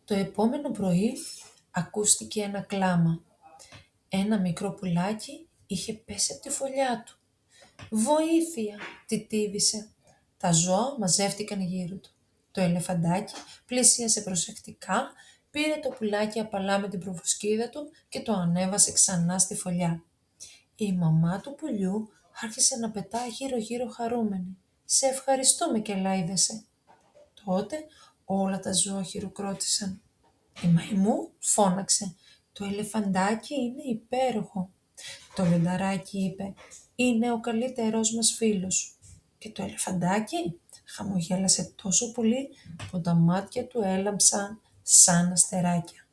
Το επόμενο πρωί ακούστηκε ένα κλάμα. Ένα μικρό πουλάκι είχε πέσει από τη φωλιά του. «Βοήθεια!» τιτίβησε. Τα ζώα μαζεύτηκαν γύρω του. Το ελεφαντάκι πλησίασε προσεκτικά, πήρε το πουλάκι απαλά με την προβοσκίδα του και το ανέβασε ξανά στη φωλιά. Η μαμά του πουλιού άρχισε να πετά γύρω-γύρω χαρούμενη. «Σε ευχαριστούμε και λάιδεσαι!» Τότε όλα τα ζώα χειροκρότησαν. Η μαϊμού φώναξε: «Το ελεφαντάκι είναι υπέροχο». Το λιονταράκι είπε: «Είναι ο καλύτερός μας φίλος». Και το ελεφαντάκι χαμογέλασε τόσο πολύ που τα μάτια του έλαμψαν σαν αστεράκια.